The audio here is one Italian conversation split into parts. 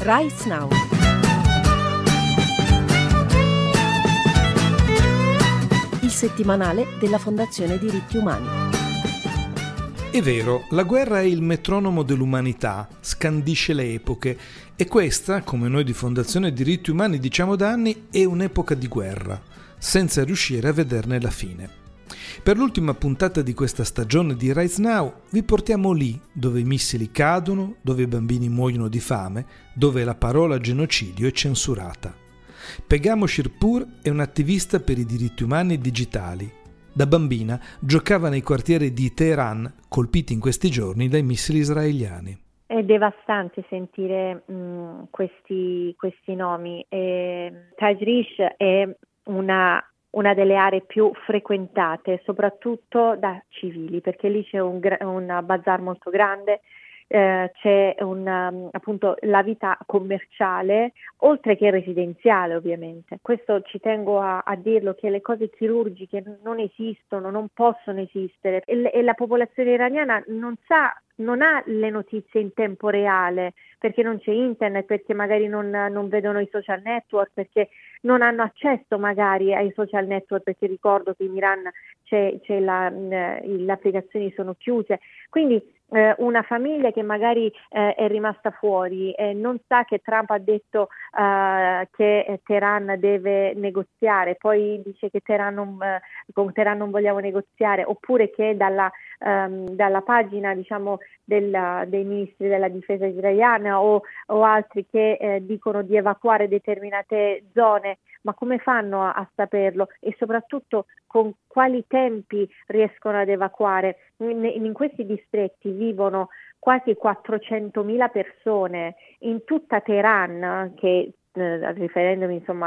Rights Now. Il settimanale della Fondazione Diritti Umani. È vero, la guerra è il metronomo dell'umanità, scandisce le epoche e questa, come noi di Fondazione Diritti Umani diciamo da anni, è un'epoca di guerra, senza riuscire a vederne la fine. Per l'ultima puntata di questa stagione di Rights Now vi portiamo lì dove i missili cadono, dove i bambini muoiono di fame, dove la parola genocidio è censurata. Pegam Shirpur è un'attivista per i diritti umani digitali. Da bambina giocava nei quartieri di Teheran, colpiti in questi giorni dai missili israeliani. È devastante sentire questi nomi. Tajrish è una delle aree più frequentate, soprattutto da civili, perché lì c'è un bazar molto grande, c'è appunto la vita commerciale, oltre che residenziale ovviamente. Questo ci tengo a dirlo, che le cose chirurgiche non esistono, non possono esistere e la popolazione iraniana non ha le notizie in tempo reale, perché non c'è internet, perché magari non vedono i social network, perché non hanno accesso magari ai social network, perché ricordo che in Iran le applicazioni sono chiuse. Quindi una famiglia che magari è rimasta fuori e non sa che Trump ha detto che Teheran deve negoziare, poi dice che con Teheran non vogliamo negoziare, oppure che dalla pagina diciamo dei ministri della difesa israeliana o altri che dicono di evacuare determinate zone, ma come fanno a saperlo e soprattutto con quali tempi riescono ad evacuare? In questi distretti vivono quasi 400.000 persone in tutta Teheran, che riferendomi insomma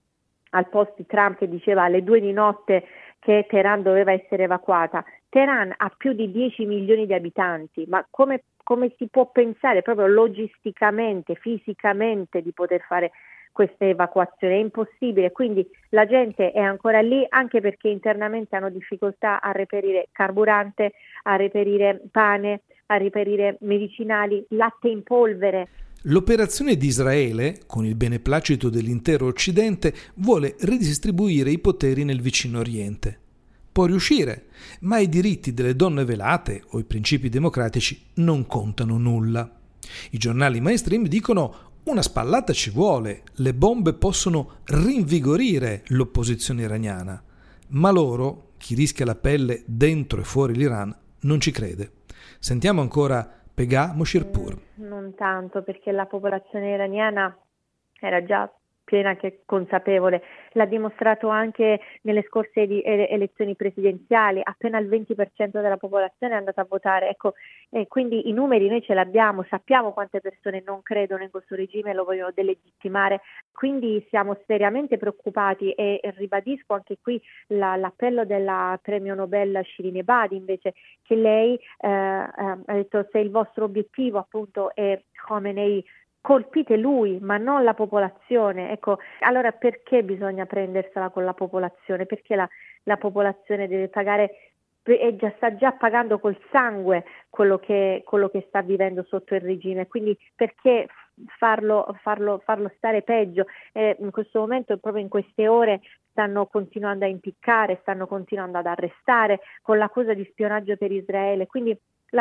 al post di Trump che diceva alle 2 di notte che Teheran doveva essere evacuata. Teheran ha più di 10 milioni di abitanti, ma come si può pensare proprio logisticamente, fisicamente di poter fare questa evacuazione? È impossibile, quindi la gente è ancora lì, anche perché internamente hanno difficoltà a reperire carburante, a reperire pane, a reperire medicinali, latte in polvere. L'operazione di Israele, con il beneplacito dell'intero Occidente, vuole ridistribuire i poteri nel vicino Oriente. Può riuscire, ma i diritti delle donne velate o i principi democratici non contano nulla. I giornali mainstream dicono: una spallata ci vuole, le bombe possono rinvigorire l'opposizione iraniana. Ma loro, chi rischia la pelle dentro e fuori l'Iran, non ci crede. Sentiamo ancora Pegam Shirpur. Non tanto, perché la popolazione iraniana era già piena che consapevole, l'ha dimostrato anche nelle scorse elezioni presidenziali, appena il 20% della popolazione è andata a votare, ecco, quindi i numeri noi ce li abbiamo, sappiamo quante persone non credono in questo regime e lo vogliono delegittimare, quindi siamo seriamente preoccupati e ribadisco anche qui l'appello della premio Nobel Shirin Ebadi, invece, che lei ha detto: se il vostro obiettivo appunto è Khamenei, colpite lui, ma non la popolazione. Ecco, allora perché bisogna prendersela con la popolazione? Perché la popolazione deve pagare e sta già pagando col sangue quello che sta vivendo sotto il regime, quindi perché farlo stare peggio? In questo momento, proprio in queste ore, stanno continuando a impiccare, stanno continuando ad arrestare con l'accusa di spionaggio per Israele, quindi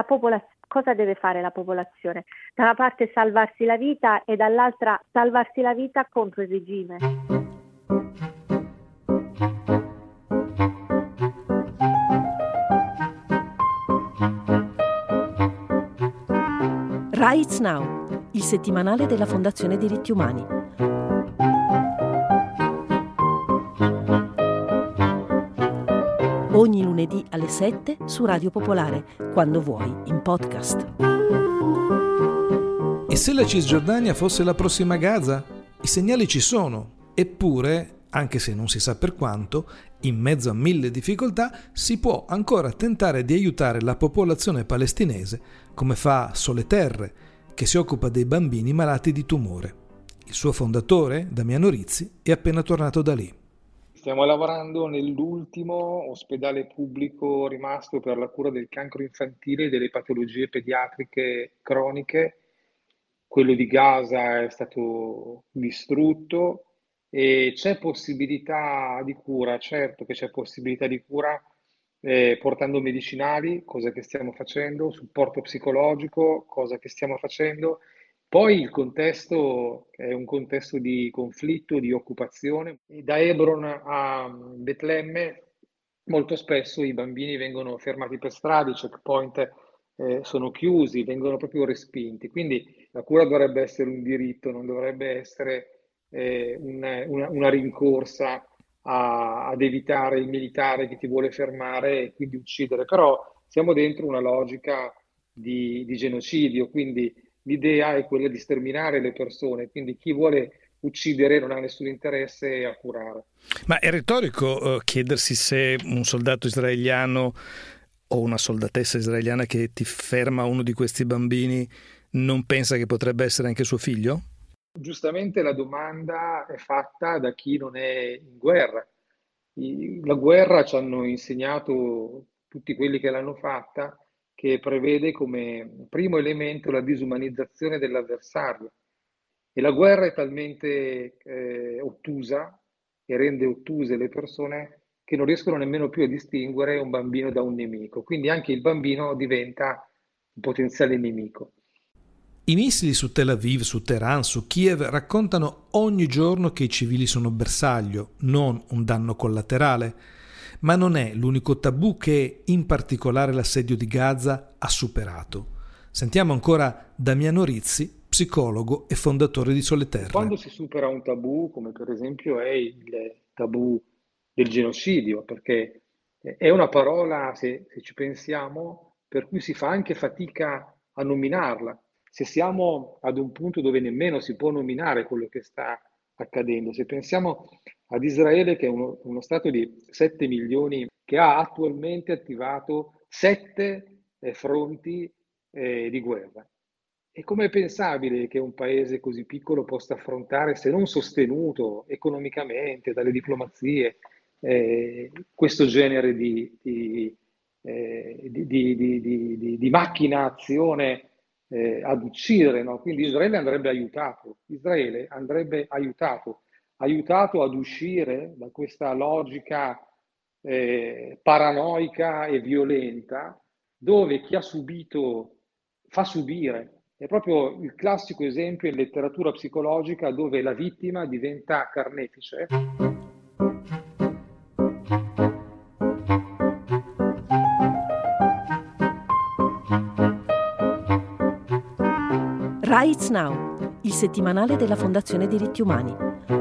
cosa deve fare la popolazione? Da una parte salvarsi la vita e dall'altra salvarsi la vita contro il regime. Rights Now, il settimanale della Fondazione Diritti Umani. Ogni lunedì alle 7 su Radio Popolare, quando vuoi, in podcast. E se la Cisgiordania fosse la prossima Gaza? I segnali ci sono, eppure, anche se non si sa per quanto, in mezzo a 1000 difficoltà si può ancora tentare di aiutare la popolazione palestinese, come fa Sole Terre, che si occupa dei bambini malati di tumore. Il suo fondatore, Damiano Rizzi, è appena tornato da lì. Stiamo lavorando nell'ultimo ospedale pubblico rimasto per la cura del cancro infantile e delle patologie pediatriche croniche quello di Gaza è stato distrutto e c'è possibilità di cura, certo che c'è possibilità di cura portando medicinali, cosa che stiamo facendo, supporto psicologico, cosa che stiamo facendo. Poi il contesto è un contesto di conflitto, di occupazione. E da Hebron a Betlemme molto spesso i bambini vengono fermati per strada, i checkpoint sono chiusi, vengono proprio respinti. Quindi la cura dovrebbe essere un diritto, non dovrebbe essere una rincorsa ad evitare il militare che ti vuole fermare e quindi uccidere. Però siamo dentro una logica di genocidio, quindi l'idea è quella di sterminare le persone, quindi chi vuole uccidere non ha nessun interesse a curare. Ma è retorico chiedersi se un soldato israeliano o una soldatessa israeliana che ti ferma uno di questi bambini non pensa che potrebbe essere anche suo figlio? Giustamente la domanda è fatta da chi non è in guerra. La guerra ci hanno insegnato tutti quelli che l'hanno fatta che prevede come primo elemento la disumanizzazione dell'avversario. E la guerra è talmente ottusa e rende ottuse le persone che non riescono nemmeno più a distinguere un bambino da un nemico. Quindi anche il bambino diventa un potenziale nemico. I missili su Tel Aviv, su Teheran, su Kiev raccontano ogni giorno che i civili sono bersaglio, non un danno collaterale. Ma non è l'unico tabù che, in particolare l'assedio di Gaza, ha superato. Sentiamo ancora Damiano Rizzi, psicologo e fondatore di Sole Terre. Quando si supera un tabù, come per esempio è il tabù del genocidio, perché è una parola, se ci pensiamo, per cui si fa anche fatica a nominarla. Se siamo ad un punto dove nemmeno si può nominare quello che sta accadendo, se pensiamo ad Israele che è uno stato di 7 milioni che ha attualmente attivato 7 fronti di guerra. E com'è pensabile che un paese così piccolo possa affrontare, se non sostenuto economicamente dalle diplomazie, questo genere di macchinazione ad uccidere, no? Quindi Israele andrebbe aiutato ad uscire da questa logica paranoica e violenta, dove chi ha subito fa subire. È proprio il classico esempio in letteratura psicologica dove la vittima diventa carnefice. Rights Now, il settimanale della Fondazione Diritti Umani.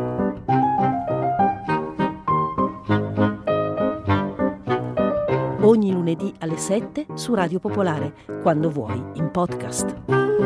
Ogni lunedì alle 7 su Radio Popolare, quando vuoi, in podcast.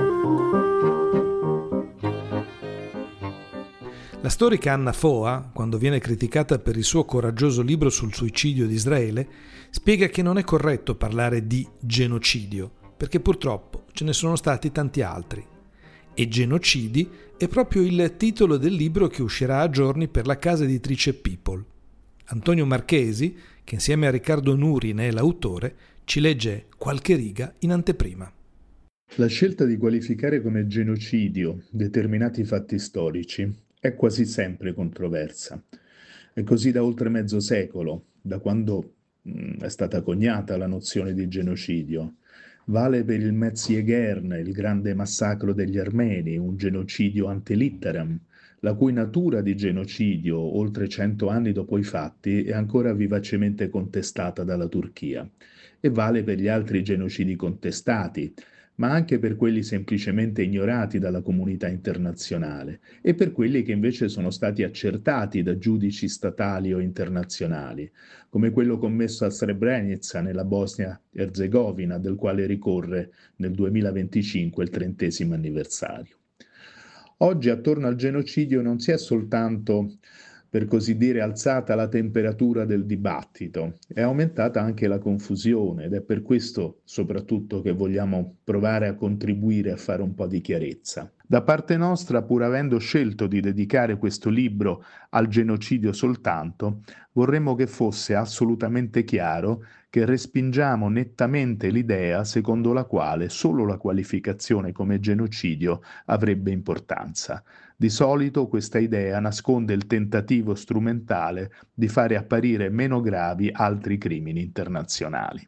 La storica Anna Foa, quando viene criticata per il suo coraggioso libro sul suicidio di Israele, spiega che non è corretto parlare di genocidio, perché purtroppo ce ne sono stati tanti altri. E Genocidi è proprio il titolo del libro che uscirà a giorni per la casa editrice People. Antonio Marchesi, che insieme a Riccardo Nuri ne è l'autore, ci legge qualche riga in anteprima. La scelta di qualificare come genocidio determinati fatti storici è quasi sempre controversa. È così da oltre mezzo secolo, da quando è stata coniata la nozione di genocidio. Vale per il Metz-Yeghern, il grande massacro degli armeni, un genocidio ante litteram, la cui natura di genocidio, oltre 100 anni dopo i fatti, è ancora vivacemente contestata dalla Turchia. E vale per gli altri genocidi contestati, ma anche per quelli semplicemente ignorati dalla comunità internazionale e per quelli che invece sono stati accertati da giudici statali o internazionali, come quello commesso a Srebrenica nella Bosnia-Erzegovina, del quale ricorre nel 2025 il 30° anniversario. Oggi attorno al genocidio non si è soltanto, per così dire, alzata la temperatura del dibattito, è aumentata anche la confusione ed è per questo soprattutto che vogliamo provare a contribuire a fare un po' di chiarezza. Da parte nostra, pur avendo scelto di dedicare questo libro al genocidio soltanto, vorremmo che fosse assolutamente chiaro che respingiamo nettamente l'idea secondo la quale solo la qualificazione come genocidio avrebbe importanza. Di solito questa idea nasconde il tentativo strumentale di fare apparire meno gravi altri crimini internazionali.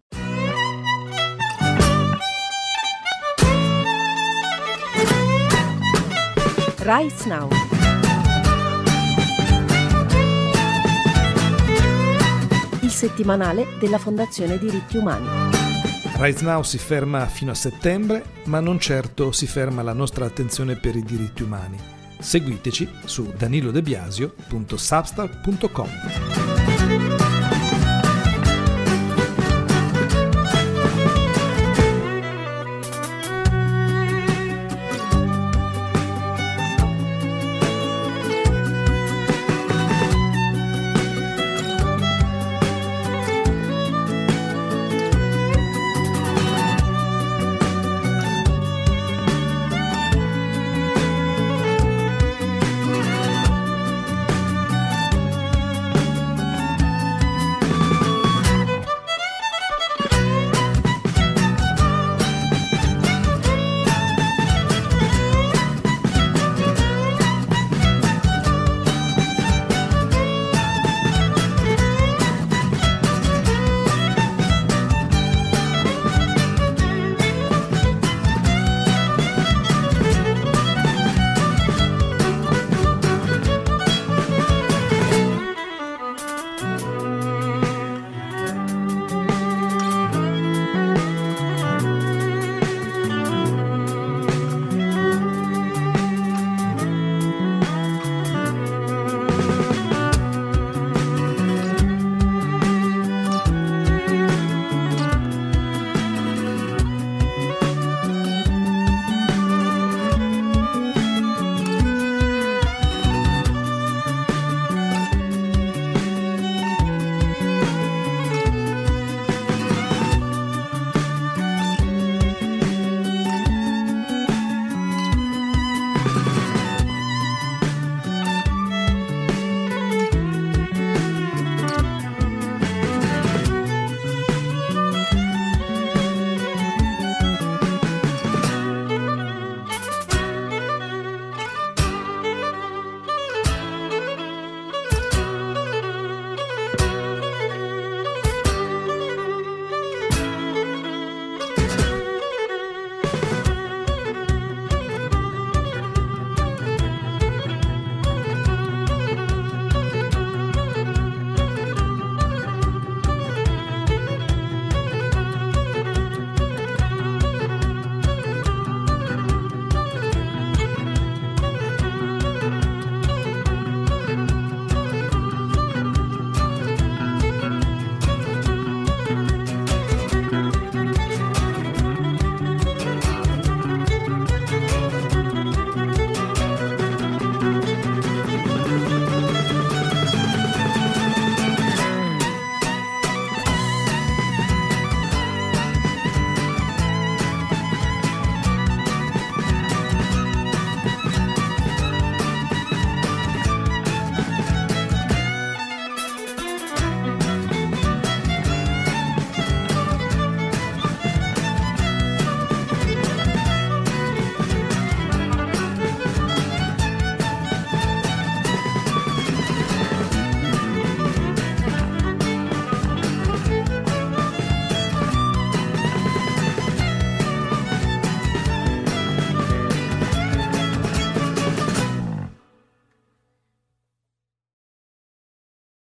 Rights Now. Il settimanale della Fondazione Diritti Umani. Rights Now si ferma fino a settembre, ma non certo si ferma la nostra attenzione per i diritti umani. Seguiteci su danilodebiasio.substack.com.